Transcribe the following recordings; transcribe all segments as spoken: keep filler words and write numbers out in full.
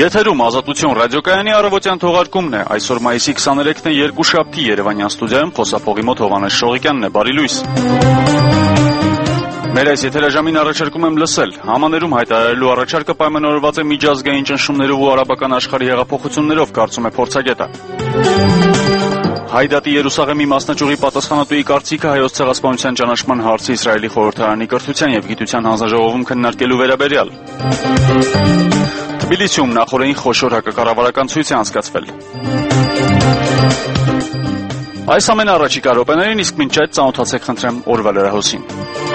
Եթերում Ազատություն ռադիոկայանի առավոտյան թողարկումն է։ Այսօր մայիսի քսաներեքն է, երկուշաբթի, Երևանյան ստուդիայում խոսափողի մոտ Հովհաննես Շողիկյանն է, բարի լույս։ Մեր այս եթերաժամին առաջարկում եմ լսել։ Համաներում հայտարարելու առաջարկը պայմանավորված է միջազգային ճնշումներով ու արաբական աշխարհի հեղափոխություններով, կարծում է փորձագետը։ Հայդատի Երուսաղեմի մասնաճյուղի պատասխանատուի կարծիքը հայոց ցեղասպանության ճանաչման հարցը Իսրայելի խորհրդարանի կրթության եւ գիտության հանձնաժողովում քննարկելու վերաբերյալ։ Թբիլիսիում նախորդին խոշոր հակակառավարական ցույց է անցկացվել։ Այս ամենը առաջիկա րոպեներին, իսկ մինչ այդ ծանոթացեք խնդրեմ օրվա լրահոսին։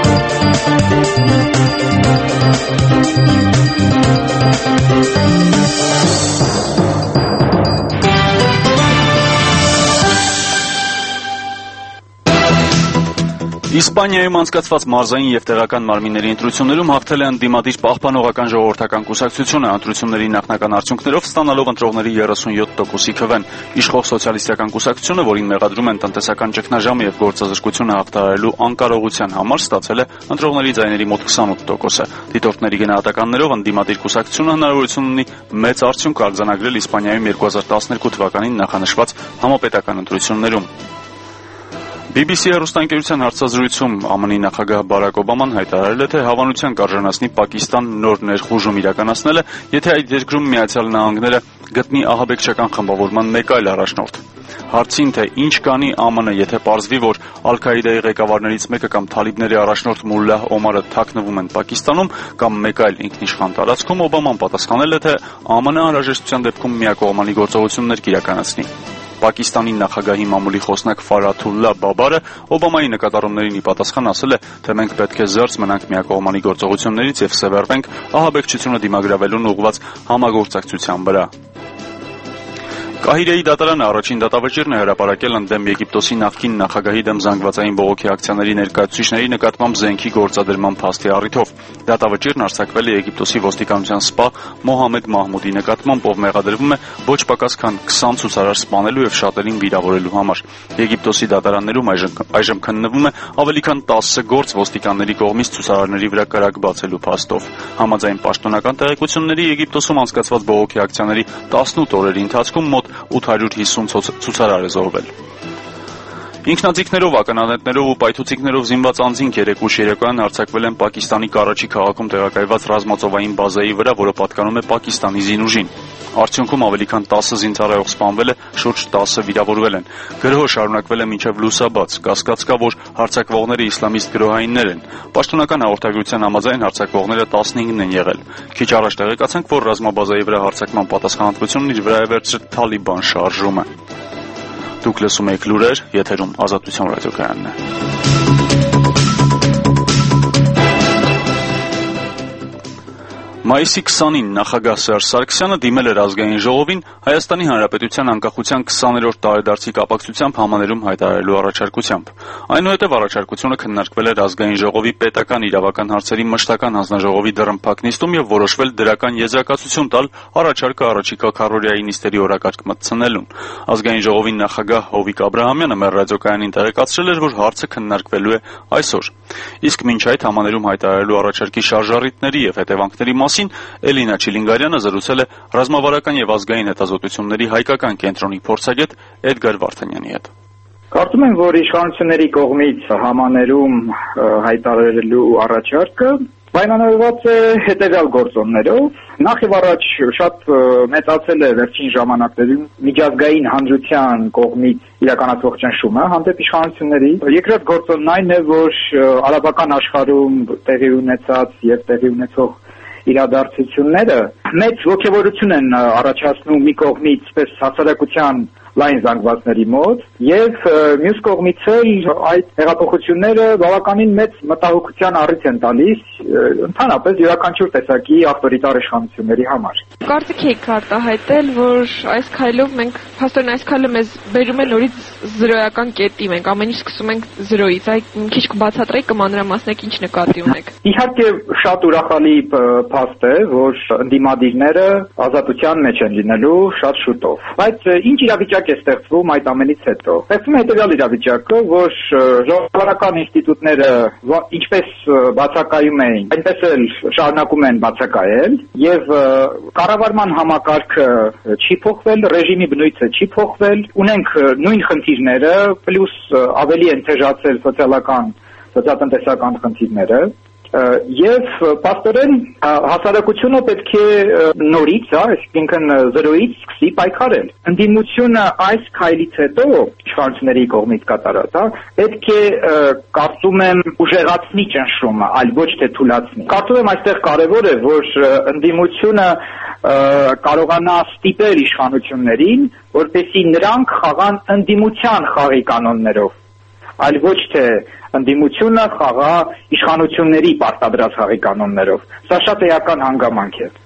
Իսպանիայում անցկացված մարզային եւ տեղական մարմինների ընտրություններում հաղթել է ընդդիմադիր պահպանողական ժողովրդական կուսակցությունը, ընտրությունների նախնական արդյունքներով ստանալով ընտրողների երեսունյոթ տոկոսի քվեն։ Իշխող սոցիալիստական կուսակցությունը, որին մեղադրում են տնտեսական ճգնաժամը եւ գործազրկությունը հաղթահարելու անկարողության համար, ստացել է ընտրողների ձայների մոտ քսանութ տոկոսը։ Դիտորդների գնահատականներով ընդդիմադիր կուսակցությունը հնարավորություն ունի մեծ արդյունք արձանագրել Իսպանիայում երկու հազար տասներկու թվականին նախանշված համապետական ընտրություններում։ բի բի սի հեռուստաընկերության հարցազրույցում ԱՄՆ-ի նախագահ Բարակ Օբաման հայտարարել է, թե հավանության կարժանացնի Պակիստան նոր ներխուժում իրականացնելը, եթե այդ երկրում Միացյալ Նահանգները գտնի ահաբեկչական խմբավորման մեկ այլ առաջնորդ։ Հարցին, թե ինչ կանի ԱՄՆ, եթե պարզվի, որ Ալ-Քաիդայի ղեկավարներից մեկը կամ թալիբների առաջնորդ Մուլլահ Օմարը թաքնվում են Պակիստանում կամ մեկ այլ ինքնիշխան տարածքում, Օբաման պատասխանել է, թե ԱՄՆ անհրաժեշտության դեպքում միակողմանի գործողություններ կիրականացնի։ Պակիստանի նախագահի մամուլի խոսնակ Ֆարաթուլլա Բաբարը Օբամայի նկատառումներին ի պատասխան ասել է, թե մենք պետք է զերծ մնանք միակողմանի գործողություններից եւ սևեռվենք ահաբեկչությունը դիմագրավելուն ուղղված համագործակցության վրա։ Կահիրեի դատարանը առաջին դատավճիռն է հրապարակել ընդդեմ Եգիպտոսի նախկին նախագահի դեմ զանգվածային բողոքի ակցիաների ներկայացուցիչների նկատմամբ զենքի գործադրման փաստի առիթով։ Դատավճիռն արձակվել է Եգիպտոսի ոստիկանության սպա Մոհամեդ Մահմուդի նկատմամբ, ով մեղադրվում է ոչ պակաս քան քսան ցուցարար սպանելու եւ շատերին վիրավորելու համար։ Եգիպտոսի դատարաններում այժմ այժմ քննվում է ավելի քան տասը գործ ոստիկանների կողմից ցուցարարների վրա կրակ բացելու փաստով։ Համաձայն պաշտոնական տեղեկությունների Եգիպտոսում անցկացված բողոքի ակցիաների տասնութ օրերի ընթացքում մոտ ութ հարյուր հիսուն ցուցարար է զոհվել։ Ինքնաձիգներով, ականանետներով ու պայթուցիկներով զինված անձինք երեկ ուշ երեկոյան հարձակվել են Պակիստանի Կարաչի քաղաքում տեղակայված ռազմածովային բազայի վրա, որը պատկանում է Պակիստանի զինուժին։ Արդյունքում ավելի քան տասը զինծառայող սպանվել է, շուրջ տասը վիրավորվել են։ Գրոհը շարունակվել է մինչև լուսաբաց։ Կասկած կա, որ հարձակվողները իսլամիստ գրոհայիններ են։ Պաշտոնական հաղորդագրության համաձայն հարձակվողները տասնհինգն են եղել։ Քիչ առաջ տեղեկացանք, որ ռազմաբազայի վրա հարձակման պատասխանատվությունն իր վրա է վերցրել Թալիբան շարժումը։ Դուք լսում եք լուրեր, եթերում Ազատություն ռադիոկայանն է։ Մայիսի քսանին նախագահ Սերժ Սարգսյանը դիմել էր ազգային ժողովին Հայաստանի Հանրապետության անկախության քսաներորդ տարեդարձի կապակցությամբ համաներում հայտարարելու առաջարկությամբ։ Այնուհետև առաջարկությունը քննարկվել էր ազգային ժողովի պետական իրավական հարցերի մշտական հանձնաժողովի դռնփակ նիստում եւ որոշվել դրական եզրակացություն տալ առաջարկը առաջիկա քառօրյայի նիստերի օրակարգ մտցնելուն։ Ազգային ժողովի նախագահ Հովիկ Աբրահամյանը մեր ռադիոկայանին տեղեկացրել էր, որ հարցը քննարկվելու է այսօր։ Իսկ մինչ այդ համաներում հայտարարելու առաջարկի շարժառիթների եւ հետևանքների մասին Էլինա Չիլինգարյանը զրուցել է ռազմավարական եւ ազգային հետազոտությունների հայկական կենտրոնի փորձագետ Էդգար Վարդանյանի հետ։ Կարծում եմ, որ իշխանությունների կողմից համաներում հայտարարելու առաջարկը պայմանավորված է հետևյալ գործոններով։ Նախ եւ առաջ շատ մեծացել է վերջին ժամանակներում միջազգային հանրության կողմից իրականացվող ճնշումը հանդեպ իշխանությունների։ Երկրորդ գործոնն այն է, որ արաբական աշխարհում տեղի ունեցած եւ տեղի ունեցող իրադարձությունները մեծ ոգևորություն են առաջացնում մի կողմից պես հասարակության լայն զանգվածների մոտ եւ մյուս կողմից էլ այդ հեղափոխությունները բավականին մեծ մտահոգության առիթ են տալիս ընդհանրապես յուրաքանչյուր տեսակի ավտորիտար իշխանությունների համար։ Կարծիք եք արտահայտել, որ այս քայլով մենք փաստորեն այս քայլը մեզ բերում է նորից զրոյական կետի, մենք ամեն ինչ սկսում ենք զրոյից, այդ մի քիչ կբացատրեք, կմանրամասնեք ինչ նկատի ունեք։ Իհարկե շատ ուրախալի փաստ է, որ ընդդիմադիրները ազատության մեջ են լինելու շատ շուտով։ Բայց ինչ իրավիճակ իրավիճակ է ստեղծվում այդ ամենից հետո։ Ստեղծվում է հետևյալ իրավիճակը, որ ժողովրդական ինստիտուտները ինչպես բացակայում էին, այնպես էլ շարունակում են բացակայել, եւ կառավարման համակարգը չի փոխվել, ռեժիմի բնույթը չի փոխվել, ունենք նույն խնդիրները, պլյուս ավելի են թեժացել սոցիալական, սոցիալ-տնտեսական խնդիրները։ Եվ պաստորեն հասարակությունը պետք է նորից, հա, այսինքն զրոյից սկսի պայքարել։ Ընդդիմությունը այս քայլից հետո իշխանությունների կողմից կատարած, հա, պետք է կարծում եմ ուժեղացնի ճնշումը, այլ ոչ թե թուլացնի։ Կարծում եմ այստեղ կարևոր է, որ ընդդիմությունը կարողանա ստիպել իշխանություններին, որպեսզի նրանք խաղան ընդդիմության խաղի կանոններով, այլ ոչ թե ընդդիմությունը խաղա իշխանությունների պարտադրած խաղի կանոններով։ Սա շատ էական հանգամանք է։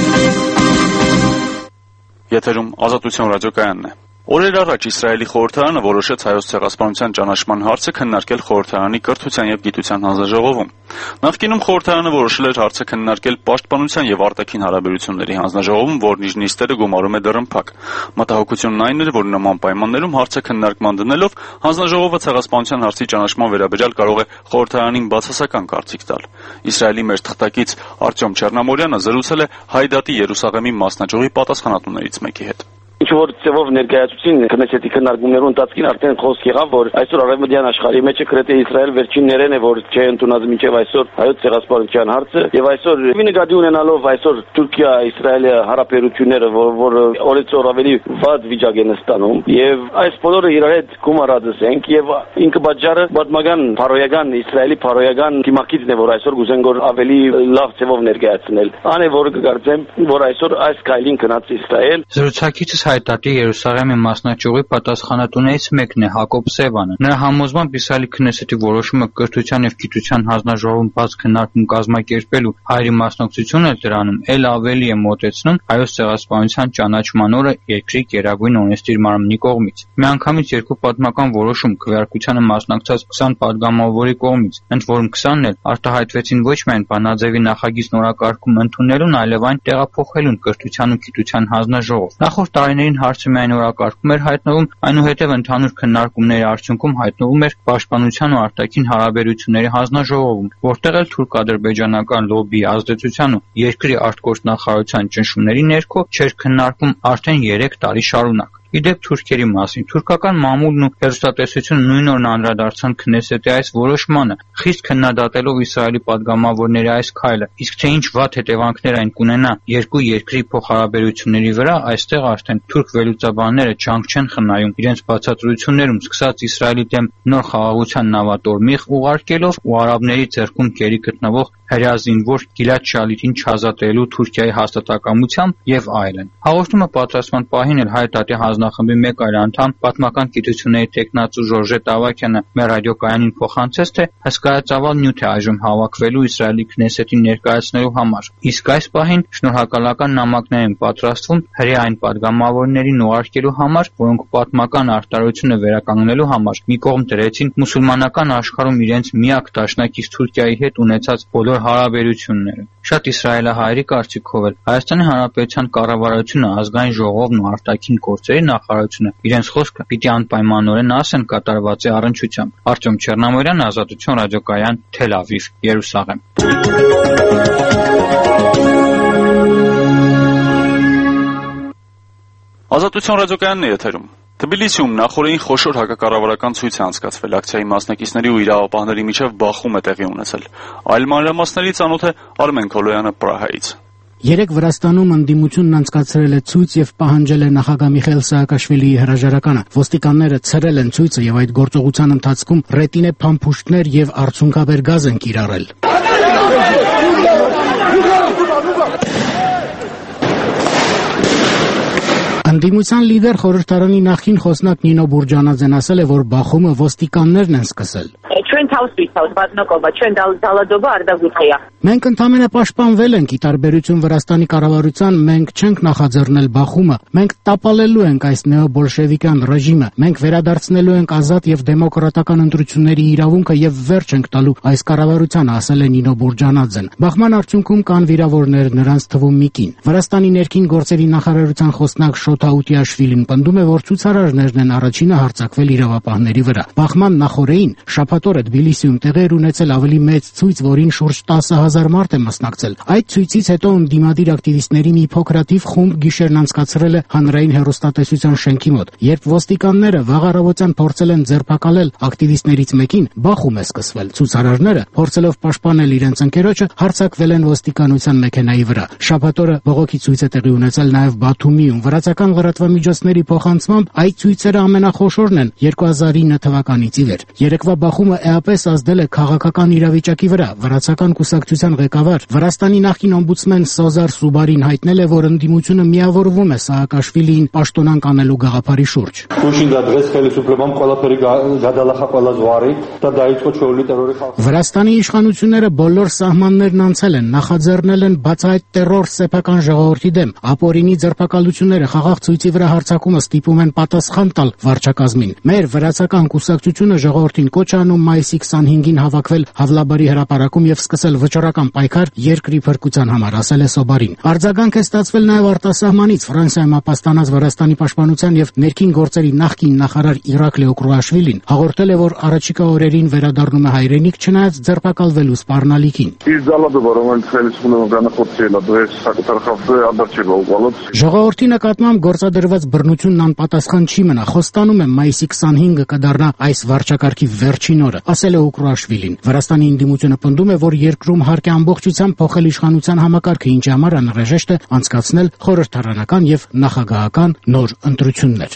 Եթերում Ազատություն ռադիոկայանն է։ Օրեր առաջ Իսրայելի խորհրդարանը որոշեց Հայոց ցեղասպանության ճանաչման հարցը քննարկել խորհրդարանի կրթության եւ գիտության հանձնաժողովում։ Նախկինում խորհրդարանը որոշել էր հարցը քննարկել պաշտպանության եւ արտաքին հարաբերությունների հանձնաժողովում, որն իր նիստերը գումարում է դռնփակ։ Մտահոգությունն այն էր, որ նման պայմաններում հարցը քննարկման դնելով հանձնաժողովը ցեղասպանության հարցի ճանաչման վերաբերյալ կարող է խորհրդարանին բացասական կարծիք տալ։ Իսրայելի մեր թղթակից Արտյոմ Չեռնամորյանը զրուցել է Հայդատի Երուսաղեմի մասնաճյուղի պատասխանատուներից մեկի հետ։ Ինչ որ ծևով ներկայացուցին քննեցի քննարկումներու ընթացքին արդեն խոսք եղավ, որ այսօր արևմտյան աշխարհի մեջ գրեթե Իսրայել վերջիններեն է, որ չէ ընդունած մինչև այսօր հայոց ցեղասպանության հարցը, եւ այսօր նկատի ունենալով այսօր Թուրքիա-Իսրայելի հարաբերությունները, որ օրեցօր ավելի վատ վիճակ են ստանում, եւ այս բոլորը իրար հետ գումարածս ենք, եւ ինքը պատճառը պատմական փարոյական Իսրայելի փարոյական դիմակիցն է, որ այսօր գուզեն որ ավելի լավ ծևով ներկայացնել։ Ան է որ կգործեմ, որ այսօր այս քայլին գնաց Իսրայել։ Զրուցակիցս Հայդատի Երուսաղեմի մասնաճյուղի պատասխանատուներից մեկն է Հակոբ Սևանը։ Նրա համոզմամբ Իսրայելի քնեսետի որոշումը կրթության եւ գիտության հանձնաժողովում բաց քննարկում կազմակերպելու հայերի մասնակցությունը դրանում էլ ավելի է մոտեցնում հայոց ցեղասպանության ճանաչման օրը երկրի գերագույն օրենսդիր մարմնի կողմից։ Միանգամից երկու պատմական որոշում քվեարկությանը մասնակցած քսան падգամավորի կողմից, ընդ որում քսանն էլ արտահայտվեցին ոչ միայն բանաձևի նախագիծ նորակարգում ընդունելուն, այլև այն տեղափոխելուն կրթության ու գիտության հանձնաժողով։ Նախորդ տարիներին հարցը միայն օրակարգում էր հայտնվում, այնուհետև ընդհանուր քննարկումների արդյունքում հայտնվում էր պաշտպանության ու արտաքին հարաբերությունների հանձնաժողովում, որտեղ էլ թուրք-ադրբեջանական լոբբիի ազդեցության ու երկրի արտգործնախարարության ճնշումների ներքո չէր քննարկում արդեն երեք տարի շարունակ։ Իդեպ թուրքերի մասին թուրքական մամուլն ու հեռուստատեսությունը նույն օրն անդրադարձան քնեսետի այս որոշմանը, խիստ քննադատելով Իսրայելի падգամավորների այս քայլը, իսկ թե ինչ վատ հետևանքներ այն կունենա երկու երկրի փոխհարաբերությունների վրա, այստեղ արդեն թուրք վերլուծաբանները ջանք չեն խնայում իրենց բացատրություններում սկսած Իսրայելի դեմ նոր խաղաղության նավատորմիղ ուղարկելով ու արաբների ձեռքում գերի գտնվող հրեա զինվոր Գիլադ Շալիթին չազատելու Թուրքիայի հաստատակամությամբ եւ այլն։ Հաղորդումը պատրաստման պահին էլ Հայդատի հանձնախմբի մեկ այլ անդամ պատմական գիտությունների տեխնացու Ժորժետ Ավակյանը մեր ռադիոկայանին փոխանցեց, թե հսկայածավալ նյութ է այժմ հավաքվելու Իսրայելի քնեսետին ներկայացնելու համար։ Իսկ այս պահին շնորհակալական նամակներ են պատրաստվում հրեա այն падգամավորներին ուղարկելու համար, որոնք պատմական արտարությունը վերականգնելու համար մի կողմ դրեցին մուսուլմանական աշխարհում իրենց միակ դաշնակից Թուրքիայի հետ ունեցած բոլոր հարաբերությունները։ Շատ իսրայելահայերի կարծիքով էլ Հայաստանի Հանրապետության կառավարությունը, ազգային ժողովն ու արտաքին գործերի նախարարությունը իրենց խոսքը պիտի անպայմանորեն ասեն կատարվածի առնչությամբ։ Արտյոմ Չեռնամորյան, Ազատություն ռադիոկայան, Թել Ավիվ, Երուսաղեմ։ Ազատություն ռադիոկայանն է եթերում։ Թբիլիսիում նախորդին խոշոր հակակառավարական ցույց է անցկացվել, ակցիայի մասնակիցների ու իրավապահների միջև բախում է տեղի ունեցել։ Այլ մանրամասների ծանոթ է Արմեն Քոլոյանը Պրահայից։ Երեկ Վրաստանում ընդդիմությունն անցկացրել է ցույց եւ պահանջել է նախագահ Միխայել Սաակաշվիլիի հրաժարականը։ Ոստիկանները ցրել են ցույցը եւ այդ գործողության ընթացքում ռետինե փամփուշտներ եւ արցունքաբեր գազ են կիրառել։ Ընդդիմության լիդեր խորհրդարանի նախին խոսնակ Նինո Բուրջանաձեն ասել է, որ բախումը ոստիկաններն են սկսել։ Ինչու ჩვენ თავს ვიცავთ ბატონობა, ჩვენ ძალადობა არ დაგვიწყია. Մենք ընդամենը պաշտպանվել ենք ի տարբերություն Վրաստանի կառավարության, մենք չենք նախաձեռնել բախումը, մենք տապալելու ենք այս նեոբոլշևիկյան ռեժիմը, մենք վերադարձնելու ենք ազատ եւ դեմոկրատական ընտրությունների իրավունքը եւ վերջ ենք տալու այս կառավարությանը, ասել է Նինո Բուրջանաձեն։ Բախման արդյունքում կան վիրավորներ, նրանց թվում մի կին։ Վրաստանի ներքին գործերի նախարարության խոսնակ Շոթա Ուտիաշվիլին պնդում է, որ ցուցարարներն են առաջինը հարձակվել իրավապահների վրա։ Բախման նախօրեին շաբաթ օրը Թբիլիսիում տեղի էր ունեցել ավելի մեծ ցույց, որին շուրջ տասը հազար մարդ է մասնակցել։ Այդ ցույցից հետո ընդդիմադիր ակտիվիստների մի փոքրաթիվ խումբ գիշերն անցկացրել է հանրային հեռուստատեսության շենքի մոտ։ Երբ ոստիկանները վաղ առավոտյան փորձել են ձերբակալել ակտիվիստներից մեկին, բախում է սկսվել։ Ցուցարարները, փորձելով պաշտպանել իրենց ընկերոջը, հարձակվել են ոստիկանության մեքենայի վրա։ Շաբաթ օրը բողոքի ցույց է տեղի ունեցել նաև Բաթումիում։ Վրացական լրատվամիջոցների փոխանցմամբ այդ ցույցերը ամենախոշորն են երկու հազար ինը թվականից ի վեր։ Երեկվա բախումը էապես ազդել է քաղաքական իրավիճակի վրա։ Վրացական կուսակցության ղեկավար, Վրաստանի նախկին օմբուդսմեն Սոզար Սուբարին հայտնել է, որ ընդդիմությունը միավորվում է Սաակաշվիլիին պաշտոնանկ անելու գաղափարի շուրջ։ Վրաստանի իշխանությունները բոլոր սահմաններն անցել են, նախաձեռնել են բացահայտ տերոր սեփական ժողովրդի դեմ, ապօրինի ձերբակալությունները, խաղաղ ցույցի վրա հարձակումը ստիպում են պատասխան տալ վարչակազմին։ Մեր վրացական կուսակցությունը ժողովրդին կոչ անում մայիսի քսանհինգին հավաքվել Հավլաբարի հրապարակում եւ սկսել վճռական պայքար երկրի փրկության համար, ասել է Սոբարին։ Արձագանք է ստացվել նաեւ արտասահմանից։ Ֆրանսիայում ապաստանած Վրաստանի պաշտպանության եւ ներքին գործերի նախկին նախարար Իրակլի Օկրուաշվիլին հաղորդել է, որ առաջիկա օրերին վերադառնում է հայրենիք, չնայած ձերբակալվելու սպառնալիքին։ Ժողովրդի նկատմամբ գործադրված բռնությունն անպատասխան չի մնա։ Խոստանում եմ, մայիսի քսանհինգը կդառնա այս վարչակարգի վերջին օրը, ասել է Օկրուաշվիլին։ Վրաստանի ընդդիմությունը պնդում է, որ երկրում հարկ է ամբողջությամբ փոխել իշխանության համակարգը, ինչի համար անհրաժեշտ է անցկացնել խորհրդարանական եւ նախագահական նոր ընտրություններ։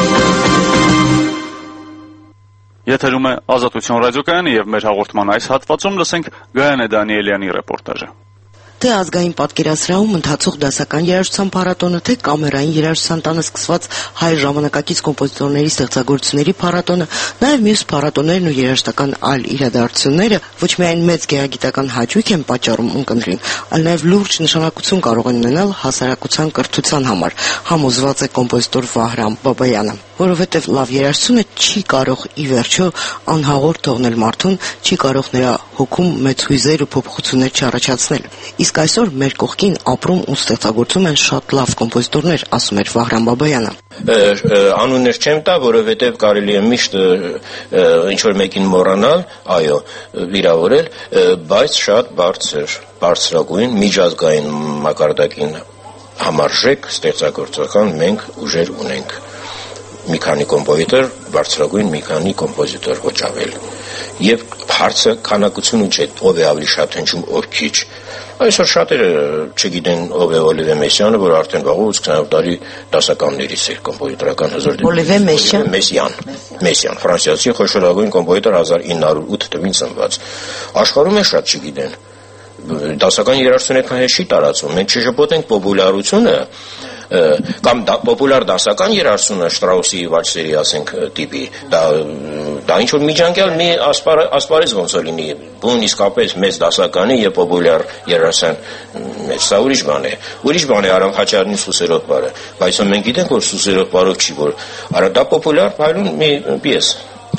Եթերում է Ազատություն ռադիոկայանը եւ մեր հաղորդման այս հատվածում լսենք Գայանե Դանիելյանի ռեպորտաժը։ Թե ազգային պատկերասրահում ընթացող դասական երաժշտության փառատոնը, թե կամերային երաժշտության տանը սկսված հայ ժամանակակից կոմպոզիտորների ստեղծագործությունների փառատոնը, նաև մյուս փառատոներն ու երաժշտական այլ իրադարձությունները ոչ միայն մեծ գեղագիտական հաճույք են պատճառում ունկնդրին, այլ նաև լուրջ նշանակություն կարող են ունենալ հասարակության կրթության համար, համոզված է կոմպոզիտոր Վահրամ Բաբայանը, որովհետև լավ երաժշտությունը չի կարող ի վերջո անհաղորդ թողնել մարդուն, չի կարող նրա հոգում մեծ հույզեր ու փոփոխություններ չառաջացնել։ Իսկ այսօր մեր կողքին ապրում ու ստեղծագործում են շատ լավ կոմպոզիտորներ, ասում էր Վահրամ Բաբայանը։ Անուններ չեմ տա, որովհետև կարելի է միշտ ինչ-որ մեկին մոռանալ, այո, վիրավորել, բայց շատ բարձր, բարձրագույն, միջազգային մակարդակին համարժեք ստեղծագործական մենք ուժեր ունենք։ Մի քանի կոմպոզիտոր, բարձրագույն մի քանի կոմպոզիտոր ոչ ավել։ Եվ հարցը քանակությունը չէ, ով է ավելի շատ հնչում, ով քիչ։ Այսօր շատերը չգիտեն ով է Օլիվե Մեսյանը, որ արդեն վաղուց քսանինը տարի դասականներից է կոմպոզիտորական հզոր։ Օլիվե Մեսյան, Մեսյան, Մեսյան, ֆրանսիացի խոշորագույն կոմպոզիտոր հազար ինը հարյուր ութ թվականին ծնված։ Աշխարհում է շատ չգիտեն։ Դասական երաժշտությունը այդքան հեշտ չի տարածվում։ Մենք չշփոթենք պոպուլարությունը կամ պոպուլար դասական երաժշտությունը Շտրաուսի վալսերի, ասենք, տիպի, դա դա ինչ որ միջանկյալ մի ասպարեզ ոնց որ լինի, բուն իսկապես մեծ դասականի եւ պոպուլար երաժշտության մեջ, սա ուրիշ բան է։ Ուրիշ բան է Արամ Խաչարյանի Սուսերով բարը, բայց մենք գիտենք, որ Սուսերով բարով չի, որ արա դա պոպուլար հայրուն մի պիես։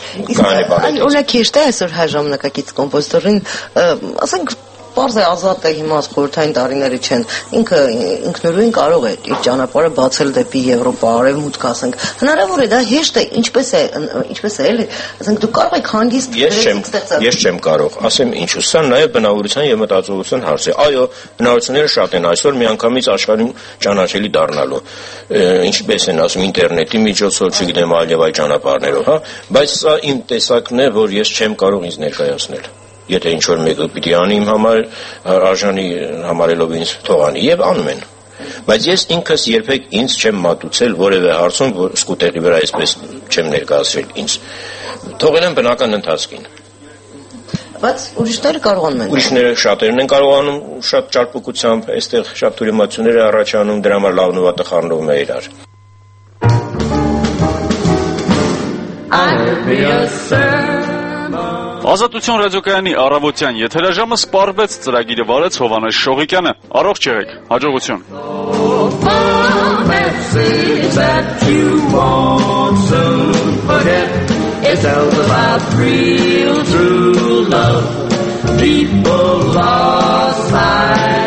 Օրինակ հեշտ է այսօր հայ ժամանակակից կոմպոզիտորին, ասենք, Պարզ է ազատ է հիմա խորհրդային տարիները չեն, ինքը ինքնուրույն կարող է իր ճանապարհը բացել դեպի Եվրոպա, Արևմուտք, ասենք, հնարավոր է, դա հեշտ է, ինչպես է, ինչպես է, էլի, ասենք, դու կարող եք հանգիստ ստեղծել։ Ես չեմ կարող, ասեմ ինչու, սա նաև բնավորության եւ մտածողության հարց է։ Այո, հնարավորությունները շատ են այսօր միանգամից աշխարհում ճանաչելի դառնալու, ինչպես են ասում, ինտերնետի միջոցով, չգիտեմ, այլ եւ այլ ճանապարհներով, հա, բայց սա իմ տեսակն է, որ ես չեմ կարող ինձ ներկայացնել։ Եթե ինչ-որ մեկը պիտի անի իմ համար արժանի համարելով ինձ թողանի եւ անում են, բայց ես ինքս երբեք ինձ չեմ մատուցել որևէ հարցում, որ սկուտերի վրա այսպես չեմ ներկայացրել ինձ, թողել եմ բնական ընթացքին։ Բայց ուրիշները կարողանում են։ Ուրիշները շատերն են կարողանում շատ ճարպկությամբ, այստեղ շատ թյուրիմացություններ է առաջանում, դրա համար լավն ու վատը խառնվում է իրար։ Ազատություն ռադիոկայանի առավոտյան եթերաժամը սպառվեց, ծրագիրը վարեց Հովհաննես Շողիկյանը։ Առողջ եղեք, հաջողություն։ It tells about real true love. People lost sight